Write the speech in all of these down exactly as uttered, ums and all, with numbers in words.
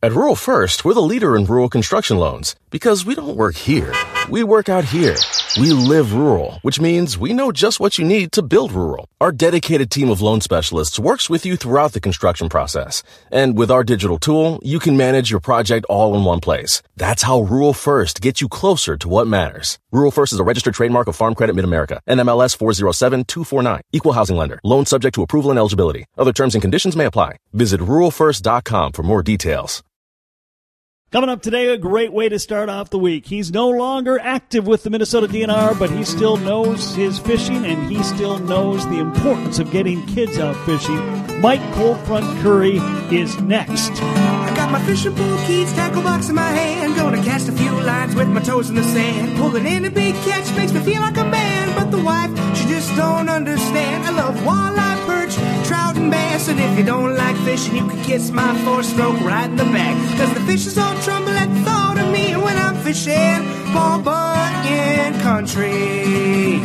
At Rural First, we're the leader in rural construction loans because we don't work here. We work out here. We live rural, which means we know just what you need to build rural. Our dedicated team of loan specialists works with you throughout the construction process. And with our digital tool, you can manage your project all in one place. That's how Rural First gets you closer to what matters. Rural First is a registered trademark of Farm Credit Mid-America, N M L S four zero seven two four nine. Equal housing lender. Loan subject to approval and eligibility. Other terms and conditions may apply. Visit rural first dot com for more details. Coming up today, a great way to start off the week. He's no longer active with the Minnesota D N R, but he still knows his fishing, and he still knows the importance of getting kids out fishing. Mike Coldfront Curry is next. I got my fishing pole keys, tackle box in my hand, gonna cast a few lines with my toes in the sand. Pulling in a big catch makes me feel like a man, but the wife, she just don't understand. I love walleye, perch, trout, and bass, and if you don't like fishing, you can kiss my four-stroke right in the back, cause the fishes all tremble at the thought of me when I'm fishing Paul Bunyan country.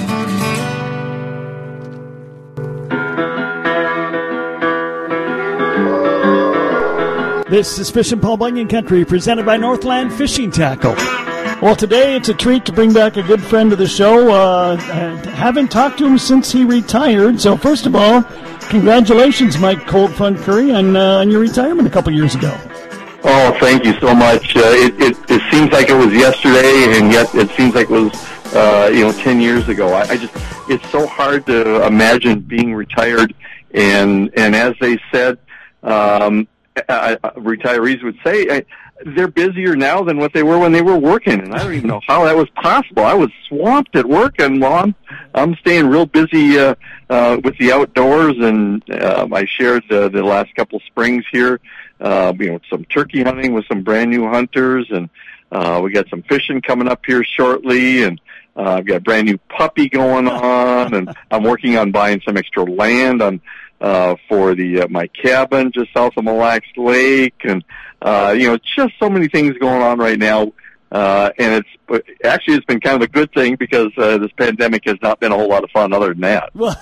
This is Fishin' Paul Bunyan Country, presented by Northland Fishing Tackle. Well, today it's a treat to bring back a good friend of the show. Uh, I haven't talked to him since he retired. So first of all, congratulations, Mike Coldfront Curry, on, uh, on your retirement a couple years ago. Oh, thank you so much. Uh, it, it, it seems like it was yesterday, and yet it seems like it was, uh, you know, ten years ago. I, I just, it's so hard to imagine being retired. And, and as they said, um, uh, retirees would say, I, they're busier now than what they were when they were working. And I don't even know how that was possible. I was swamped at work, and well, I'm, I'm staying real busy, uh, uh, with the outdoors. And, um, I shared the, the last couple springs here. Uh, you know, some turkey hunting with some brand new hunters, and uh, we got some fishing coming up here shortly, and uh, I've got a brand new puppy going on, and I'm working on buying some extra land on uh, for the uh, my cabin just south of Mille Lacs Lake, and uh, you know, just so many things going on right now. Uh, and it's but actually it's been kind of a good thing because uh, this pandemic has not been a whole lot of fun other than that. Well,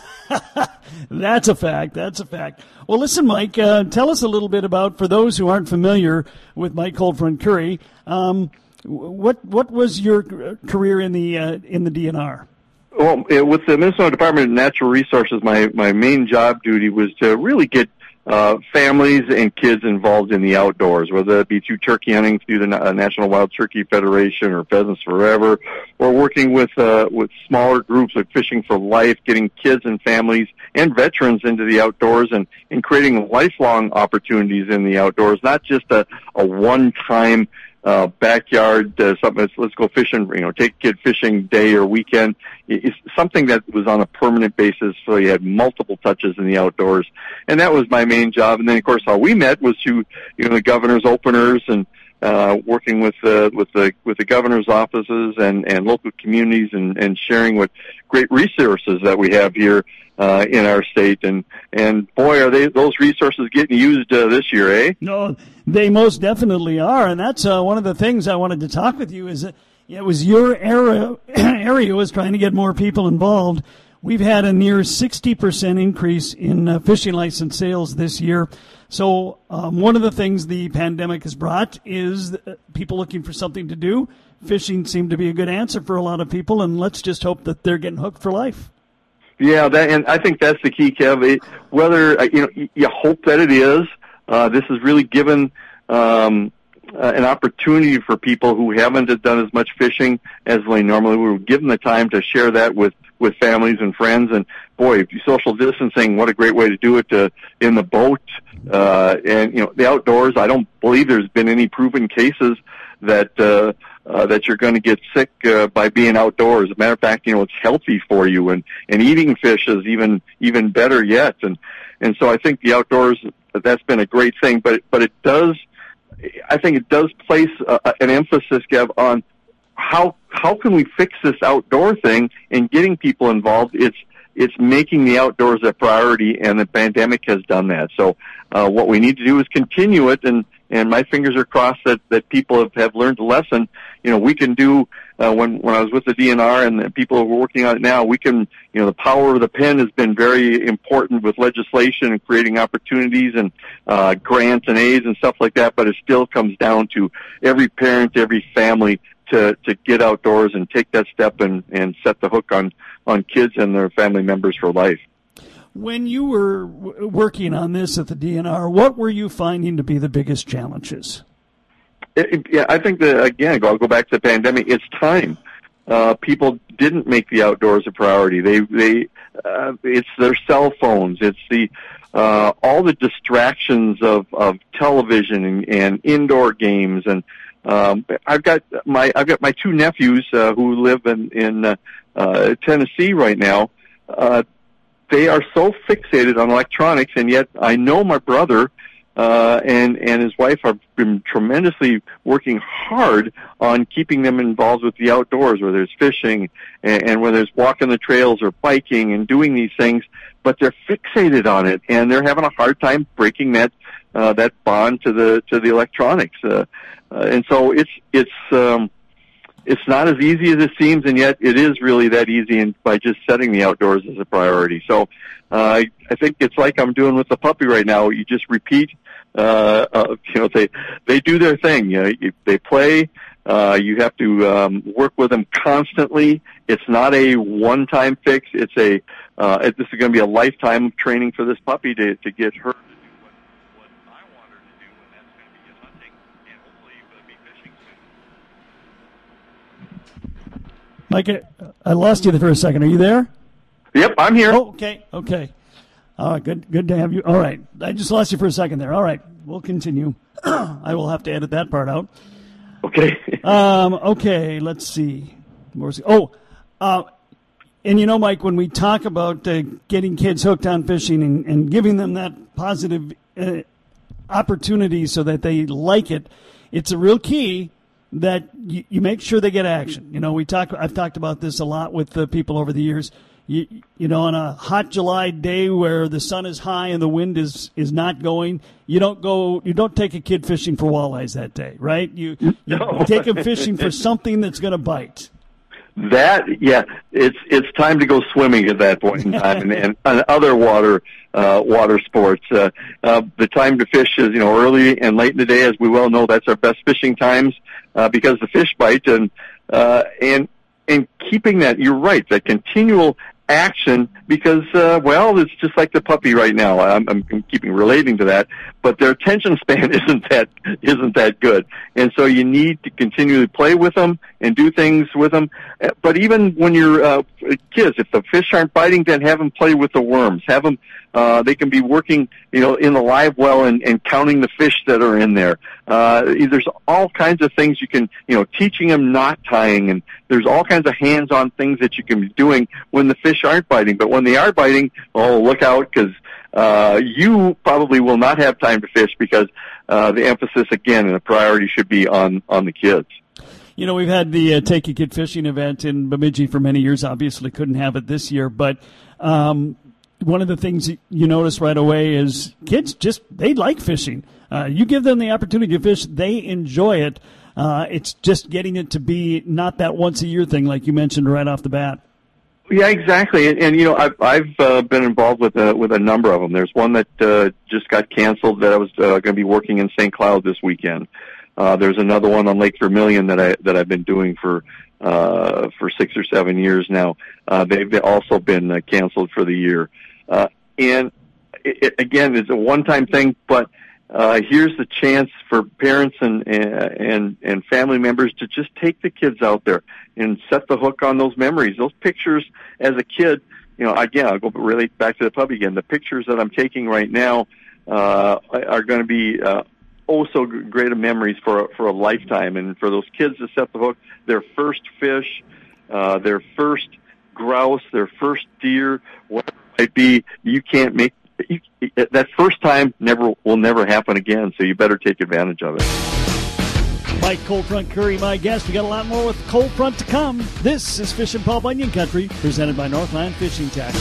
that's a fact. That's a fact. Well, listen, Mike, uh, tell us a little bit about, for those who aren't familiar with Mike Coldfront Curry, um, what what was your career in the uh, in the D N R? Well, with the Minnesota Department of Natural Resources, my my main job duty was to really get Uh, families and kids involved in the outdoors, whether it be through turkey hunting through the uh, National Wild Turkey Federation or Pheasants Forever, or working with uh, with smaller groups like Fishing for Life, getting kids and families and veterans into the outdoors, and, and creating lifelong opportunities in the outdoors, not just a, a one-time uh, backyard, uh, something that's, let's go fishing, you know, take a kid fishing day or weekend. It's something that was on a permanent basis, so you had multiple touches in the outdoors. And that was my main job. And then, of course, how we met was through, you know, the governor's openers and, uh, working with, uh, with the, with the governor's offices and, and local communities, and, and sharing what great resources that we have here, uh, in our state. And, and boy, are they, those resources getting used, uh, this year, eh? No, they most definitely are. And that's, uh, one of the things I wanted to talk with you is that it was your area, area was trying to get more people involved. We've had a near sixty percent increase in uh, fishing license sales this year. So um, one of the things the pandemic has brought is people looking for something to do. Fishing seemed to be a good answer for a lot of people, and let's just hope that they're getting hooked for life. Yeah, that, and I think that's the key, Kev. It, whether, you know, you hope that it is. Uh, this has really given um, uh, an opportunity for people who haven't done as much fishing as they normally would. Give them the time to share that with, with families and friends. And boy, social distancing, what a great way to do it uh, in the boat. Uh, and, you know, the outdoors, I don't believe there's been any proven cases that, uh, uh, that you're going to get sick, uh, by being outdoors. As a matter of fact, you know, it's healthy for you, and, and eating fish is even, even better yet. And, and so I think the outdoors, that's been a great thing, but, but it does, I think it does place uh, an emphasis, Kev, on how, how can we fix this outdoor thing and getting people involved. It's, it's making the outdoors a priority, and the pandemic has done that. So, uh, what we need to do is continue it, and, and my fingers are crossed that, that people have, have learned a lesson. You know, we can do, uh, when when I was with the D N R and the people who are working on it now, we can, you know, the power of the pen has been very important with legislation and creating opportunities and uh, grants and aids and stuff like that. But it still comes down to every parent, every family to to get outdoors and take that step and and set the hook on on kids and their family members for life. When you were w- working on this at the D N R, what were you finding to be the biggest challenges? It, it, yeah, I think that, again, I'll go back to the pandemic. It's time. Uh, people didn't make the outdoors a priority. They, they, uh, it's their cell phones. It's the, uh, all the distractions of, of television and, and indoor games. And, um, I've got my, I've got my two nephews, uh, who live in, in, uh, uh, Tennessee right now. Uh, they are so fixated on electronics, and yet I know my brother, Uh, and, and his wife have been tremendously working hard on keeping them involved with the outdoors, whether it's fishing and, and whether it's walking the trails or biking and doing these things, but they're fixated on it, and they're having a hard time breaking that, uh, that bond to the, to the electronics. Uh, uh, and so it's, it's, um, it's not as easy as it seems, and yet it is really that easy and by just setting the outdoors as a priority. So, uh, I, I think it's like I'm doing with the puppy right now. You just repeat, uh, uh you know, they, they do their thing. You know, you, they play, uh, you have to, um, work with them constantly. It's not a one-time fix. It's a, uh, it, this is going to be a lifetime of training for this puppy to, to get her to do what, what I want her to do, and that's going to be get hunting and hopefully be fishing soon. Mike, I lost you there for a second. Are you there? Yep, I'm here. Oh, okay, okay. All right, good, good to have you. All right, I just lost you for a second there. All right, we'll continue. I will have to edit that part out. Okay. um, okay, let's see. Oh, uh, and you know, Mike, when we talk about uh, getting kids hooked on fishing and, and giving them that positive uh, opportunity so that they like it, it's a real key that you, you make sure they get action. You know, we talk. I've talked about this a lot with the people over the years. You, you know, on a hot July day where the sun is high and the wind is, is not going, you don't go, you don't take a kid fishing for walleyes that day, right? You, you No. take them fishing for something that's going to bite. That, yeah, it's it's time to go swimming at that point in time, and, and, and other water uh, water sports. Uh, uh, the time to fish is, you know, early and late in the day, as we well know. That's our best fishing times uh, because the fish bite, and uh, and and keeping that. You're right, that continual action, because uh, well, it's just like the puppy right now. I'm, I'm keeping relating to that, but their attention span isn't that isn't that good, and so you need to continually play with them and do things with them. But even when you're uh, kids, if the fish aren't biting, then have them play with the worms. Have them. Uh, they can be working, you know, in the live well and, and counting the fish that are in there. Uh, there's all kinds of things you can, you know, teaching them knot tying, and there's all kinds of hands-on things that you can be doing when the fish aren't biting. But when they are biting, oh, look out, because uh, you probably will not have time to fish, because uh, the emphasis, again, and the priority should be on, on the kids. You know, we've had the uh, Take a Kid Fishing event in Bemidji for many years. Obviously couldn't have it this year, but um, one of the things you notice right away is kids just, they like fishing. Uh, you give them the opportunity to fish, they enjoy it. Uh, it's just getting it to be not that once-a-year thing like you mentioned right off the bat. Yeah, exactly. And, and you know, I've, I've uh, been involved with a, with a number of them. There's one that uh, just got canceled that I was uh, going to be working in Saint Cloud this weekend. Uh, there's another one on Lake Vermilion that I that I've been doing for uh, for six or seven years now. Uh, they've also been uh, canceled for the year. Uh, and it, it, again, it's a one-time thing, but uh, here's the chance for parents and and and family members to just take the kids out there and set the hook on those memories, those pictures as a kid. You know, again, I'll go relate back to the puppy again. The pictures that I'm taking right now uh, are going to be uh, oh so great of memories for for a lifetime, and for those kids to set the hook, their first fish, uh, their first grouse, their first deer, whatever it might be. You can't make you, that first time never will never happen again. So you better take advantage of it. Mike Coldfront Curry, my guest. We got a lot more with Coldfront to come. This is Fishin' Paul Bunyan Country, presented by Northland Fishing Tackle.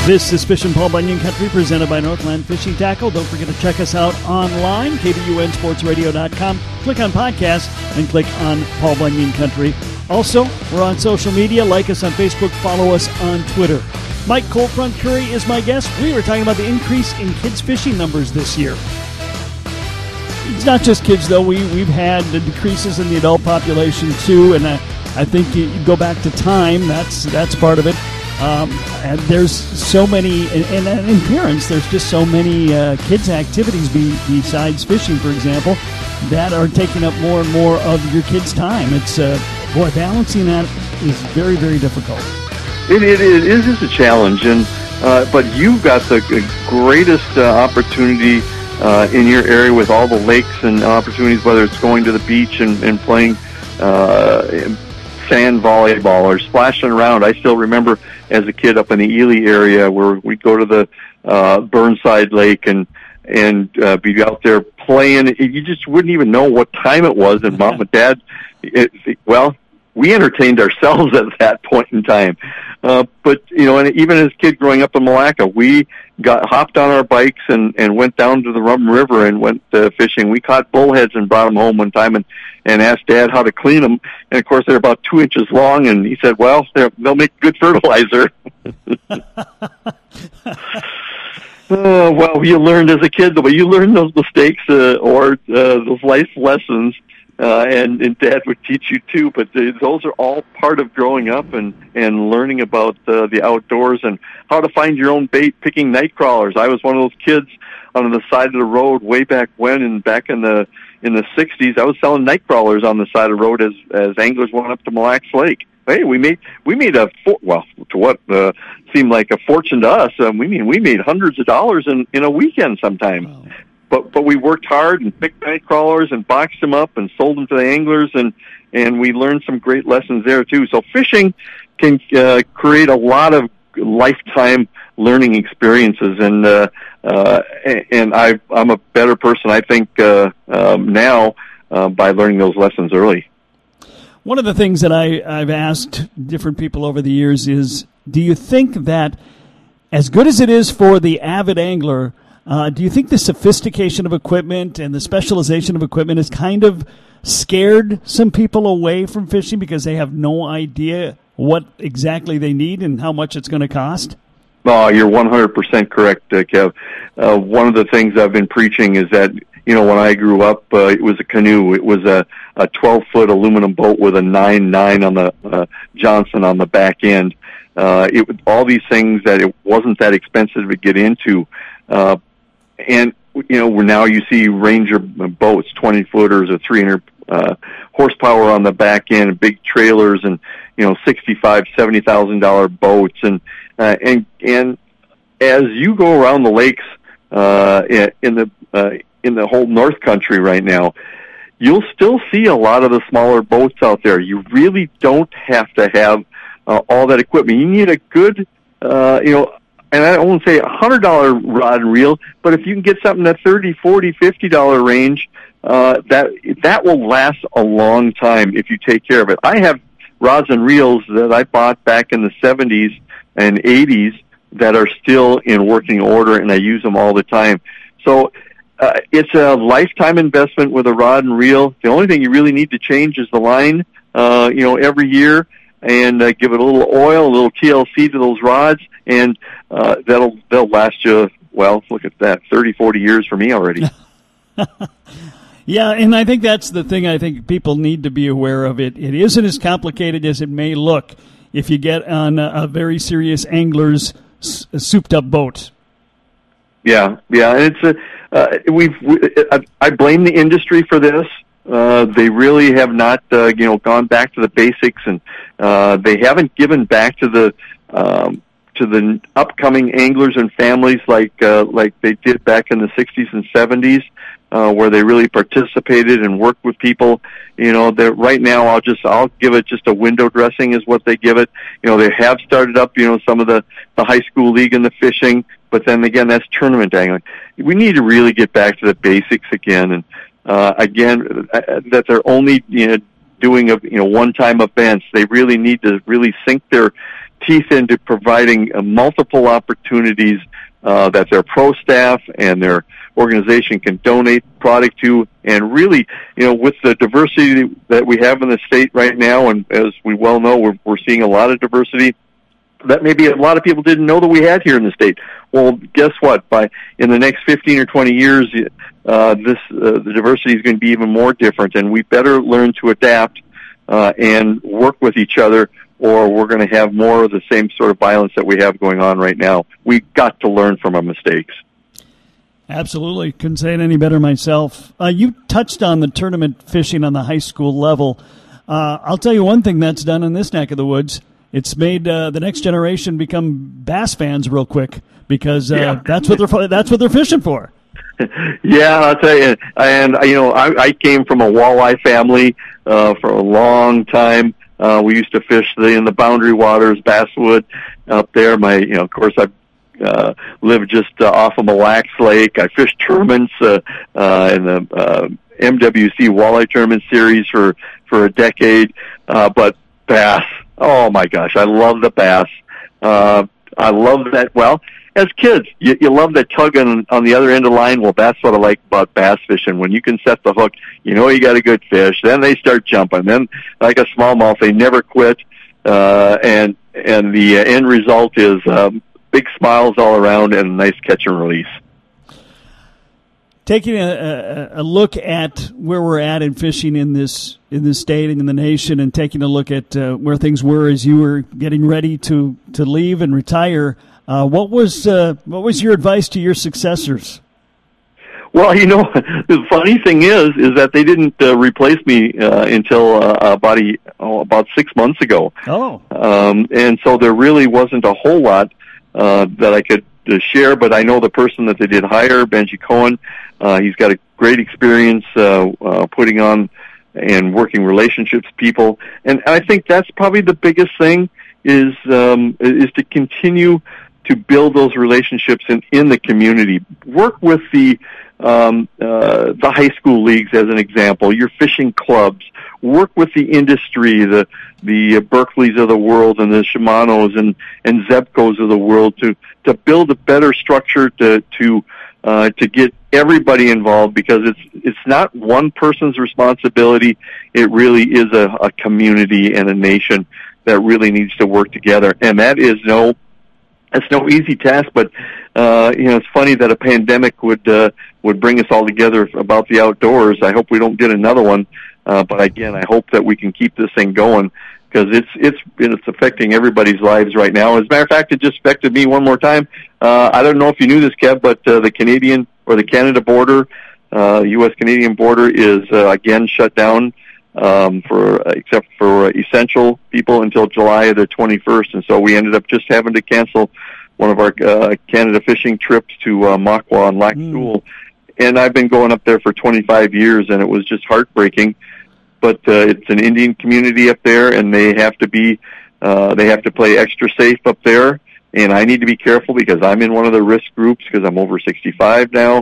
This is Fishin' Paul Bunyan Country, presented by Northland Fishing Tackle. Don't forget to check us out online, K B U N sports radio dot com. Click on podcast and click on Paul Bunyan Country. Also, we're on social media. Like us on Facebook. Follow us on Twitter. Mike Coldfront Curry is my guest. We were talking about the increase in kids fishing numbers this year. It's not just kids, though. We, we've had the decreases in the adult population, too, and I, I think you, you go back to time. That's, that's part of it. Um, and there's so many, and, and in parents, there's just so many uh, kids' activities be, besides fishing, for example, that are taking up more and more of your kids' time. It's, uh, boy, balancing that is very, very difficult. It, it, it is a challenge, and uh, but you've got the greatest uh, opportunity uh, in your area with all the lakes and opportunities, whether it's going to the beach and, and playing uh, sand volleyball or splashing around. I still remember as a kid up in the Ely area where we'd go to the uh, Burnside Lake and and uh, be out there playing. You just wouldn't even know what time it was, and mom and dad, it, it, well, we entertained ourselves at that point in time. Uh, but, you know, and even as a kid growing up in Malacca, we got hopped on our bikes and, and went down to the Rum River and went uh, fishing. We caught bullheads and brought them home one time and, and asked Dad how to clean them. And, of course, they're about two inches long, and he said, well, they're, they'll make good fertilizer. Uh, well, you learned as a kid, but you learned those mistakes uh, or uh, those life lessons, uh, and, and Dad would teach you too. But uh, those are all part of growing up and, and learning about uh, the outdoors and how to find your own bait, picking night crawlers. I was one of those kids on the side of the road way back when, and back in the in the sixties, I was selling night crawlers on the side of the road as as anglers went up to Mille Lacs Lake. Hey, we made we made a for, well to what uh, seemed like a fortune to us. Um, we mean we made hundreds of dollars in, in a weekend sometimes. Wow. But but we worked hard and picked night crawlers and boxed them up and sold them to the anglers, and and we learned some great lessons there too. So fishing can uh, create a lot of lifetime learning experiences, and uh, uh, and I I'm a better person, I think, uh, um, now uh, by learning those lessons early. One of the things that I, I've asked different people over the years is, do you think that as good as it is for the avid angler, uh, do you think the sophistication of equipment and the specialization of equipment has kind of scared some people away from fishing because they have no idea what exactly they need and how much it's going to cost? Oh, you're one hundred percent correct, uh, Kev. Uh, one of the things I've been preaching is that, you know, when I grew up, uh, it was a canoe. It was a, a twelve-foot aluminum boat with a nine nine on the uh, Johnson on the back end. Uh, it all these things that it wasn't that expensive to get into. Uh, and, you know, now you see Ranger boats, twenty-footers or three hundred uh, horsepower on the back end, big trailers and, you know, sixty-five thousand dollars, seventy thousand dollars boats. And, uh, and, and as you go around the lakes uh, in the uh, in the whole North Country right now, you'll still see a lot of the smaller boats out there. You really don't have to have uh, all that equipment. You need a good, uh, you know, and I won't say a one hundred dollars rod and reel, but if you can get something at thirty dollars, forty dollars, fifty dollars range, uh, that that will last a long time if you take care of it. I have rods and reels that I bought back in the seventies and eighties that are still in working order, and I use them all the time. So uh, it's a lifetime investment with a rod and reel. The only thing you really need to change is the line, uh, you know, every year, and uh, give it a little oil, a little T L C to those rods, and uh, that'll they'll last you, well, look at that, thirty, forty years for me already. Yeah, and I think that's the thing I think people need to be aware of. It It isn't as complicated as it may look if you get on a, a very serious angler's s- souped-up boat. Yeah, yeah, and it's a, uh, we've we, I, I blame the industry for this. Uh, they really have not, uh, you know, gone back to the basics, and uh, they haven't given back to the um, to the upcoming anglers and families like uh, like they did back in the sixties and seventies. Uh, where they really participated and worked with people. You know, they're right now, I'll just, I'll give it just a window dressing is what they give it. You know, they have started up, you know, some of the, the high school league and the fishing, but then again, that's tournament angling. We need to really get back to the basics again. And, uh, again, uh, that they're only, you know, doing a, you know, one-time events. They really need to really sink their, teeth into providing uh, multiple opportunities uh, that their pro staff and their organization can donate product to. And really, you know, with the diversity that we have in the state right now, and as we well know, we're, we're seeing a lot of diversity that maybe a lot of people didn't know that we had here in the state. Well, guess what? By in the next fifteen or twenty years, uh, this uh, the diversity is going to be even more different, and we better learn to adapt uh, and work with each other, or we're going to have more of the same sort of violence that we have going on right now. We've got to learn from our mistakes. Absolutely. Couldn't say it any better myself. Uh, you touched on the tournament fishing on the high school level. Uh, I'll tell you one thing that's done in this neck of the woods. It's made uh, the next generation become bass fans real quick because uh, yeah. that's what they're that's what they're fishing for. Yeah, I'll tell you. And you know, I, I came from a walleye family uh, for a long time. Uh, we used to fish the, in the Boundary Waters, Basswood, up there. My, you know, of course, I uh, lived just uh, off of Mille Lacs Lake. I fished tournaments uh, uh, in the uh, M W C Walleye Tournament Series for for a decade. Uh, but bass. Oh my gosh, I love the bass. Uh, I love that. Well, as kids, you, you love that tug on, on the other end of the line. Well, that's what I like about bass fishing. When you can set the hook, you know you got a good fish. Then they start jumping. Then, like a smallmouth, they never quit. Uh, and and the uh, end result is um, big smiles all around and a nice catch and release. Taking a, a, a look at where we're at in fishing in this in this state and in the nation, and taking a look at uh, where things were as you were getting ready to, to leave and retire, uh, what was uh, what was your advice to your successors? Well, you know, the funny thing is, is that they didn't uh, replace me uh, until uh, about a, oh, about six months ago. Oh, um, and so there really wasn't a whole lot uh, that I could uh, share. But I know the person that they did hire, Benji Cohen. Uh, he's got a great experience uh, uh, putting on and working relationships with people, and I think that's probably the biggest thing is um, is to continue to build those relationships in, in the community. Work with the um, uh, the high school leagues as an example. Your fishing clubs. Work with the industry, the the uh, Berkeleys of the world, and the Shimanos and and Zebcos of the world to to build a better structure to to uh, to get everybody involved, because it's it's not one person's responsibility. It really is a, a community and a nation that really needs to work together, and that is no it's no easy task. But uh, you know, it's funny that a pandemic would uh, would bring us all together about the outdoors. I hope we don't get another one, uh, but again, I hope that we can keep this thing going, because it's it's it's affecting everybody's lives right now. As a matter of fact, it just affected me one more time. Uh, I don't know if you knew this, Kev, but uh, the Canadian or the Canada border, uh, U S Canadian border is uh, again shut down um, for uh, except for uh, essential people until July the twenty-first, and so we ended up just having to cancel one of our uh, Canada fishing trips to uh, Makwa and Lac Seul. Mm. And I've been going up there for twenty-five years, and it was just heartbreaking. But uh, it's an Indian community up there, and they have to be uh, they have to play extra safe up there. And I need to be careful because I'm in one of the risk groups because I'm over sixty-five now.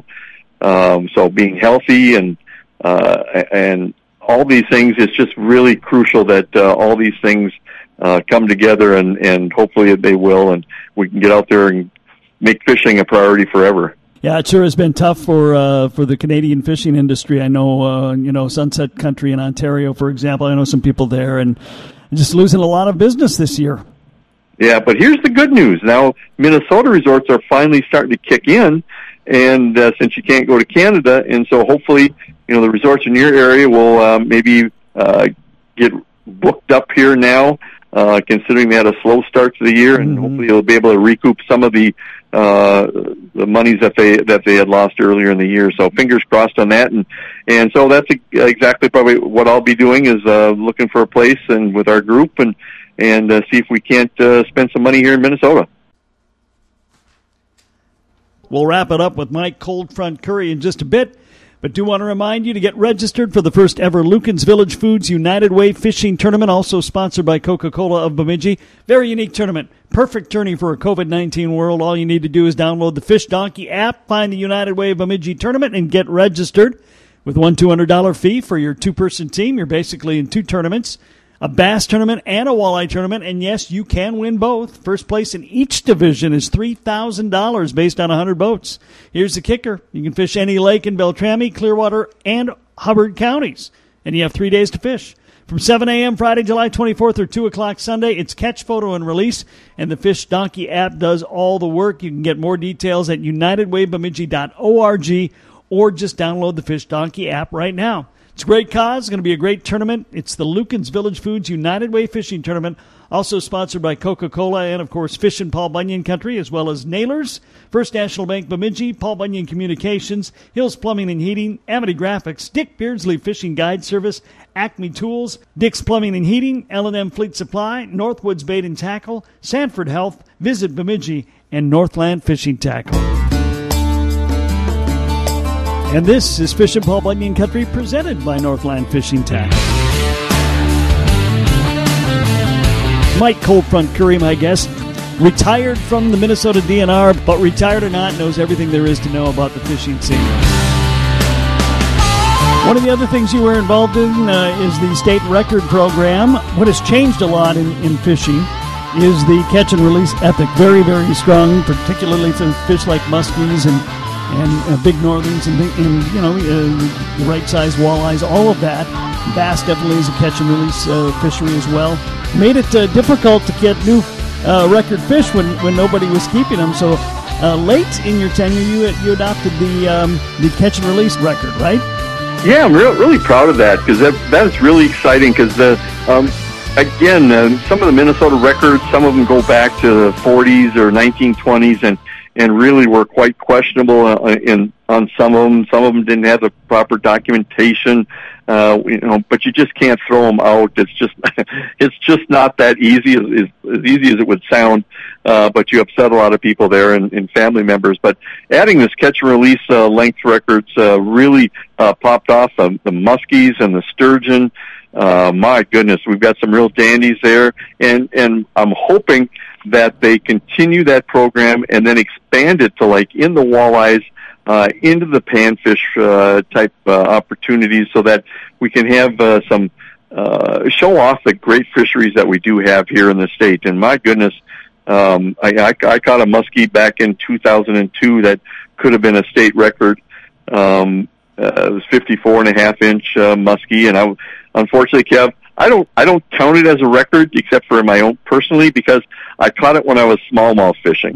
Um, so being healthy and uh, and all these things, it's just really crucial that uh, all these things uh, come together, and, and hopefully they will, and we can get out there and make fishing a priority forever. Yeah, it sure has been tough for uh, for the Canadian fishing industry. I know, uh, you know, Sunset Country in Ontario, for example. I know some people there, and just losing a lot of business this year. Yeah, but here's the good news. Now, Minnesota resorts are finally starting to kick in, and uh, since you can't go to Canada, and so hopefully, you know, the resorts in your area will uh, maybe uh, get booked up here now, uh, considering they had a slow start to the year, and mm-hmm. hopefully they'll be able to recoup some of the uh, the monies that they that they had lost earlier in the year. So fingers crossed on that, and and so that's exactly probably what I'll be doing is uh, looking for a place and with our group and. and uh, see if we can't uh, spend some money here in Minnesota. We'll wrap it up with Mike Cold Front Curry in just a bit, but do want to remind you to get registered for the first ever Lucan's Village Foods United Way Fishing Tournament, also sponsored by Coca-Cola of Bemidji. Very unique tournament. Perfect tourney for a covid nineteen world. All you need to do is download the Fish Donkey app, find the United Way of Bemidji Tournament, and get registered. With one two hundred dollars fee for your two-person team, you're basically in two tournaments. a bass tournament and a walleye tournament, and yes, you can win both. First place in each division is three thousand dollars based on one hundred boats. Here's the kicker. You can fish any lake in Beltrami, Clearwater, and Hubbard counties, and you have three days to fish. From seven a.m. Friday, July twenty-fourth, or two o'clock Sunday, it's catch, photo, and release, and the Fish Donkey app does all the work. You can get more details at united way bemidji dot org or just download the Fish Donkey app right now. It's a great cause. It's going to be a great tournament. It's the Lukens Village Foods United Way Fishing Tournament, also sponsored by Coca-Cola and, of course, Fishin' Paul Bunyan Country, as well as Nailers, First National Bank Bemidji, Paul Bunyan Communications, Hills Plumbing and Heating, Amity Graphics, Dick Beardsley Fishing Guide Service, Acme Tools, Dick's Plumbing and Heating, L and M Fleet Supply, Northwoods Bait and Tackle, Sanford Health, Visit Bemidji, and Northland Fishing Tackle. And this is Fishin' Paul Bunyan Country, presented by Northland Fishing Tackle. Mike Coldfront Curry, my guest, retired from the Minnesota D N R, but retired or not, knows everything there is to know about the fishing scene. One of the other things you were involved in uh, is the state record program. What has changed a lot in, in fishing is the catch and release ethic. Very, very strong, particularly for fish like muskies and and uh, big northerns and, and you know, uh, the right size walleyes, all of that. Bass definitely is a catch and release uh, fishery as well. Made it uh, difficult to get new uh, record fish when, when nobody was keeping them. So uh, late in your tenure, you you adopted the um, the catch and release record, right? Yeah, I'm real, really proud of that, because that that is really exciting. Because the um, again, uh, some of the Minnesota records, some of them go back to the forties or nineteen twenties, and and really were quite questionable uh, in on some of them. Some of them didn't have the proper documentation, uh, you know. But you just can't throw them out. It's just it's just not that easy, as, as easy as it would sound. Uh, but you upset a lot of people there and, and family members. But adding this catch and release uh, length records uh, really uh, popped off. Um, the muskies and the sturgeon. Uh, my goodness, we've got some real dandies there, and and I'm hoping that they continue that program and then expand it to, like, in the walleyes, uh, into the panfish uh, type uh, opportunities, so that we can have uh, some uh, show off the great fisheries that we do have here in the state. And my goodness, um, I, I, I caught a muskie back in two thousand two that could have been a state record. Um, uh, it was fifty-four and a half inch uh, muskie, and I, unfortunately, Kev, I don't I don't count it as a record, except for my own personally, because I caught it when I was smallmouth fishing.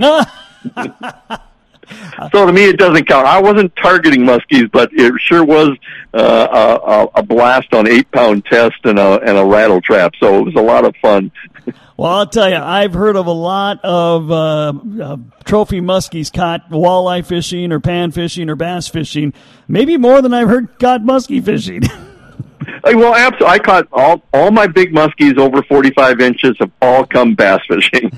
So to me, it doesn't count. I wasn't targeting muskies, but it sure was uh, a, a blast on eight pound test and a and a rattle trap. So it was a lot of fun. Well, I'll tell you, I've heard of a lot of uh, uh, trophy muskies caught walleye fishing or pan fishing or bass fishing, maybe more than I've heard caught muskie fishing. Well, absolutely. I caught all all my big muskies over forty-five inches have all come bass fishing.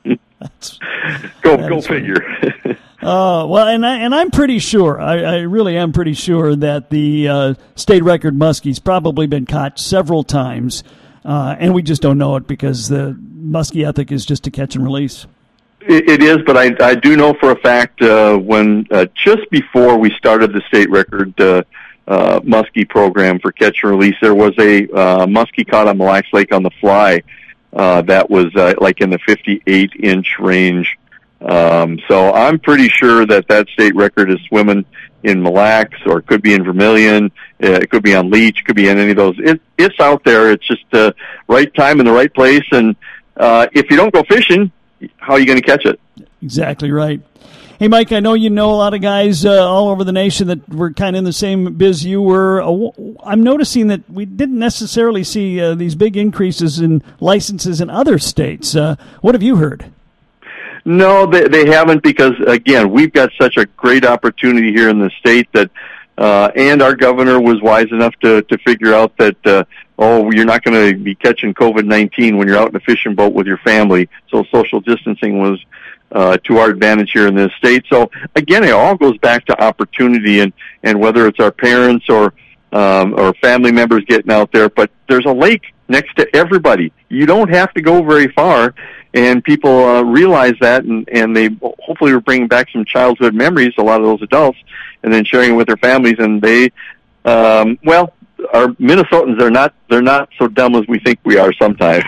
go go figure. Uh, well, and I and I'm pretty sure, I, I really am pretty sure that the uh, state record muskie's probably been caught several times, uh, and we just don't know it because the muskie ethic is just to catch and release. It, it is, but I I do know for a fact uh, when uh, just before we started the state record Uh, Uh, muskie program for catch and release, there was a uh, muskie caught on Mille Lacs Lake on the fly uh, that was uh, like in the fifty-eight inch range. Um, so I'm pretty sure that that state record is swimming in Mille Lacs, or it could be in Vermilion, uh, it could be on Leech, it could be in any of those. It, it's out there. It's just the uh, right time in the right place. And uh, if you don't go fishing, how are you going to catch it? Exactly right. Hey, Mike, I know you know a lot of guys uh, all over the nation that were kind of in the same biz you were. Uh, I'm noticing that we didn't necessarily see uh, these big increases in licenses in other states. Uh, what have you heard? No, they, they haven't, because, again, we've got such a great opportunity here in the state that, uh, and our governor was wise enough to, to figure out that, uh, oh, you're not going to be catching COVID nineteen when you're out in a fishing boat with your family. So social distancing was Uh, to our advantage here in this state. So again, it all goes back to opportunity, and, and whether it's our parents or um, or family members getting out there. But there's a lake next to everybody. You don't have to go very far, and people uh, realize that, and, and they hopefully are bringing back some childhood memories, a lot of those adults, and then sharing it with their families. And they, um, well, our Minnesotans are not they're not so dumb as we think we are sometimes.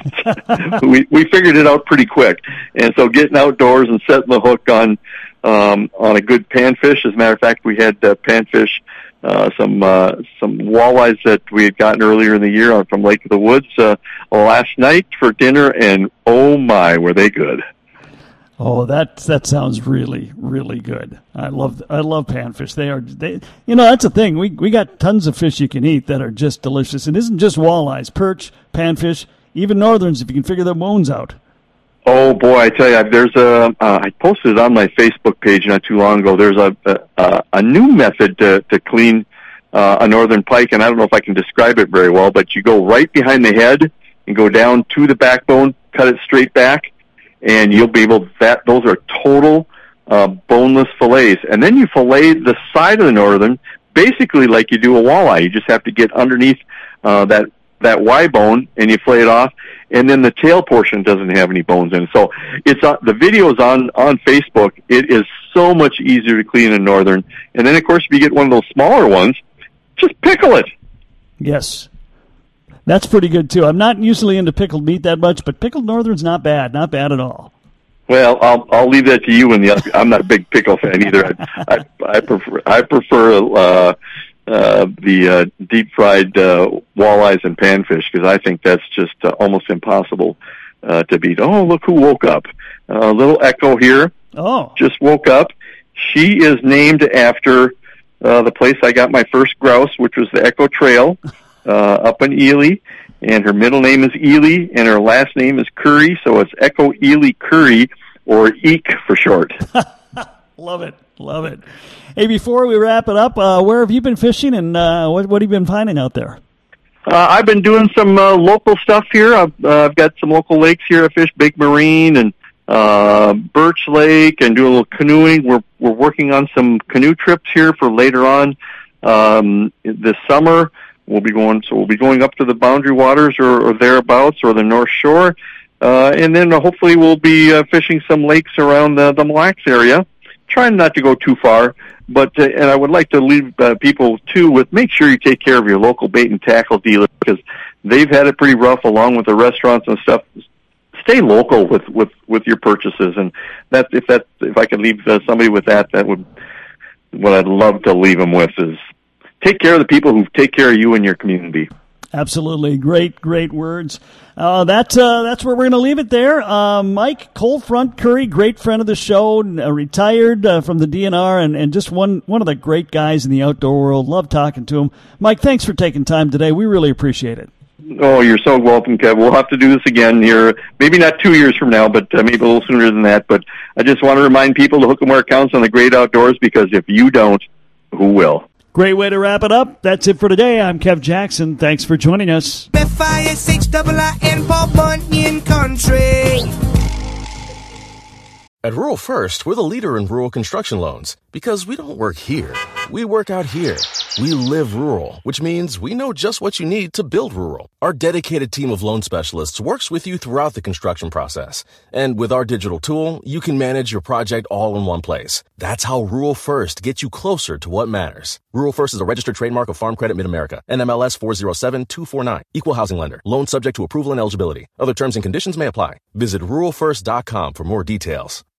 we we figured it out pretty quick, and so getting outdoors and setting the hook on um, on a good panfish. As a matter of fact, we had uh, panfish, uh, some uh, some walleyes that we had gotten earlier in the year on from Lake of the Woods uh, last night for dinner, and oh my, were they good! Oh, that that sounds really, really good. I love I love panfish. They are they you know, that's the thing. We we got tons of fish you can eat that are just delicious. It isn't just walleyes, perch, panfish, even northerns if you can figure their bones out. Oh boy, I tell you, there's a uh, I posted it on my Facebook page not too long ago. There's a a, a new method to to clean uh, a northern pike, and I don't know if I can describe it very well, but you go right behind the head and go down to the backbone, cut it straight back, and you'll be able that those are total uh, boneless fillets. And then you fillet the side of the northern, basically like you do a walleye. You just have to get underneath uh, that that Y bone, and you fillet it off. And then the tail portion doesn't have any bones in it. So it's uh, the video is on on Facebook. It is so much easier to clean in northern. And then of course, if you get one of those smaller ones, just pickle it. Yes. That's pretty good, too. I'm not usually into pickled meat that much, but pickled northern's not bad. Not bad at all. Well, I'll I'll leave that to you. And the I'm not a big pickle fan either. I I, I prefer I prefer uh, uh, the uh, deep fried uh, walleyes and panfish because I think that's just uh, almost impossible uh, to beat. Oh, look who woke up! A uh, little Echo here. Oh, just woke up. She is named after uh, the place I got my first grouse, which was the Echo Trail. Uh, up in Ely, and her middle name is Ely, and her last name is Curry, so it's Echo Ely Curry, or Eek for short. Love it, love it. Hey, before we wrap it up, uh, where have you been fishing, and uh, what, what have you been finding out there? Uh, I've been doing some uh, local stuff here. I've, uh, I've got some local lakes here. I fish Big Marine and uh, Birch Lake, and do a little canoeing. We're we're working on some canoe trips here for later on um, this summer. We'll be going, so we'll be going up to the Boundary Waters or, or thereabouts, or the North Shore, uh, and then hopefully we'll be uh, fishing some lakes around the, the Mille Lacs area. Trying not to go too far, but uh, and I would like to leave uh, people too with make sure you take care of your local bait and tackle dealer because they've had it pretty rough, along with the restaurants and stuff. Stay local with with with your purchases, and that if that if I could leave uh, somebody with that, that would what I'd love to leave them with is. Take care of the people who take care of you and your community. Absolutely. Great, great words. Uh, that, uh, that's where we're going to leave it there. Uh, Mike Coldfront Curry, great friend of the show, uh, retired uh, from the D N R, and, and just one, one of the great guys in the outdoor world. Love talking to him. Mike, thanks for taking time today. We really appreciate it. Oh, you're so welcome, Kev. We'll have to do this again here, maybe not two years from now, but uh, maybe a little sooner than that. But I just want to remind people to hook 'em where it counts on the great outdoors, because if you don't, who will? Great way to wrap it up. That's it for today. I'm Kev Jackson. Thanks for joining us. F I S H I I N Paul Bunyan Country. At Rural First, we're the leader in rural construction loans because we don't work here. We work out here. We live rural, which means we know just what you need to build rural. Our dedicated team of loan specialists works with you throughout the construction process. And with our digital tool, you can manage your project all in one place. That's how Rural First gets you closer to what matters. Rural First is a registered trademark of Farm Credit Mid-America, N M L S four zero seven two four nine. Equal housing lender. Loan subject to approval and eligibility. Other terms and conditions may apply. Visit rural first dot com for more details.